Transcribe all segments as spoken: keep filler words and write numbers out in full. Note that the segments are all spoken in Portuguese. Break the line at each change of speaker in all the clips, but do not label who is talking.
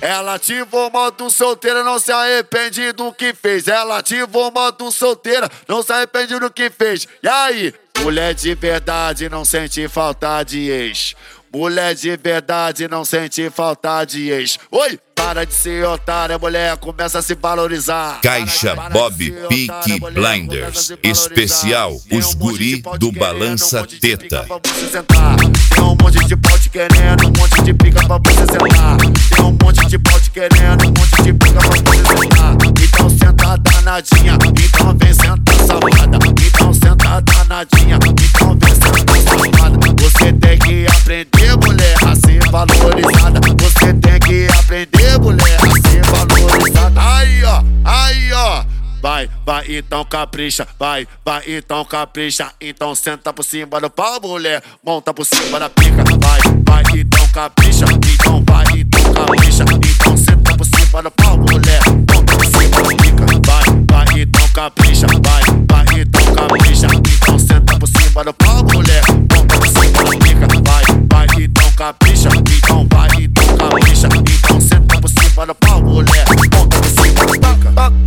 Ela ativou o modo solteira, não se arrepende do que fez. Ela ativou o modo solteira, não se arrepende do que fez. E aí? Mulher de verdade não sente falta de ex. Mulher de verdade não sente falta de ex. Oi! Para de ser otária, mulher, começa a se valorizar.
Caixa
para, para
Bob Peaky Blinders. Especial, os guri do Balança Teta.
Tem um monte de pau te querendo, um monte de pica pra você sentar. Tem um monte de pau te querendo, um monte de pica pra você sentar. Então senta danadinha, então vem sentar safada. Então senta danadinha, então vem sentar safada. Você tem que aprender, mulher, a ser valorizada. Você tem que aprender, mulher, a ser valorizada. Aí, ó, aí, ó. Vai, vai, então capricha. Vai, vai, então capricha. Então senta por cima do pau, mulher. Monta por cima da pica. Vai, vai, então capricha. Então vai, então capricha. Então senta por cima do pau, mulher. Monta por cima da pica. Vai, vai, então capricha. Vai, vai, então capricha. Então senta por cima do pau, mulher. Monta por cima da pica. Vai, vai, então capricha. Então vai, então capricha. Então senta por cima do pau, mulher. Monta por cima da pica.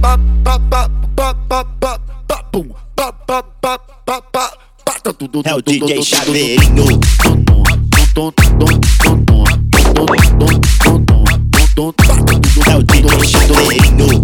É o D J Chaveirinho. É o D J Chaveirinho.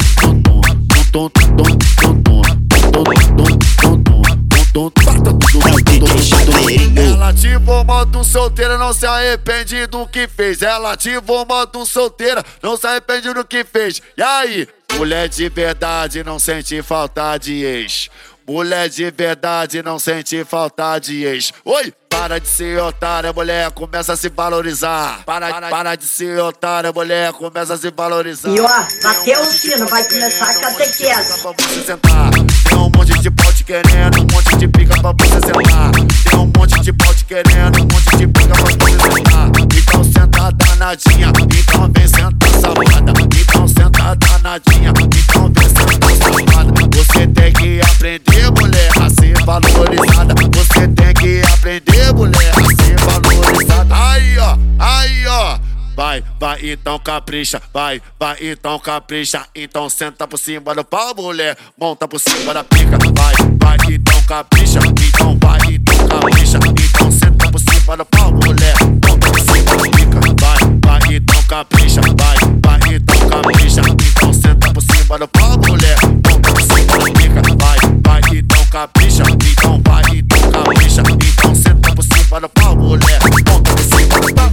Ela ativou o modo solteira, não se arrepende do que fez. Ela ativou o modo solteira, não se arrepende do que fez. E aí? Mulher de verdade não sente falta de ex. Mulher de verdade não sente falta de ex. Oi! Para de ser otária, mulher, começa a se valorizar. Para, para, para de ser otária, mulher, começa a se valorizar.
E ó, bateu o sino, vai começar a catequese.
Pra você sentar. Tem um monte de pau te querendo, um monte de pica pra você sentar. Tem um monte de pau te querendo, um monte de pica pra você sentar. Então senta danadinha, então vem sentar safada. Então senta danadinha, então vem sentar safada. Você tem que aprender, mulher, a ser valorizada. Você tem que aprender, mulher, a ser valorizada. Aí, ó, aí, ó. Vai, vai, então capricha. Vai, vai, então capricha. Então senta por cima do pau, mulher. Monta por cima da pica. Vai, vai, então capricha. Então vai, então capricha. Então senta por cima do pau, mulher. Monta por cima da pica. Vai, vai, então capricha. Vai, vai, então capricha. Então senta por cima do pau, mulher. Monta por cima da pica. Vai, vai, então capricha. Então vai, então capricha. Então senta por cima do pau, mulher. Monta por cima da pica.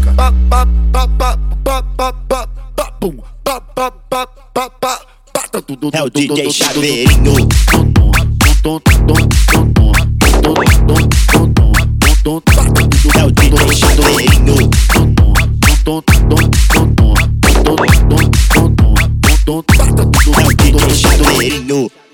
É o D J Chaveirinho. É o D J Chaveirinho. É o D J Chaveirinho.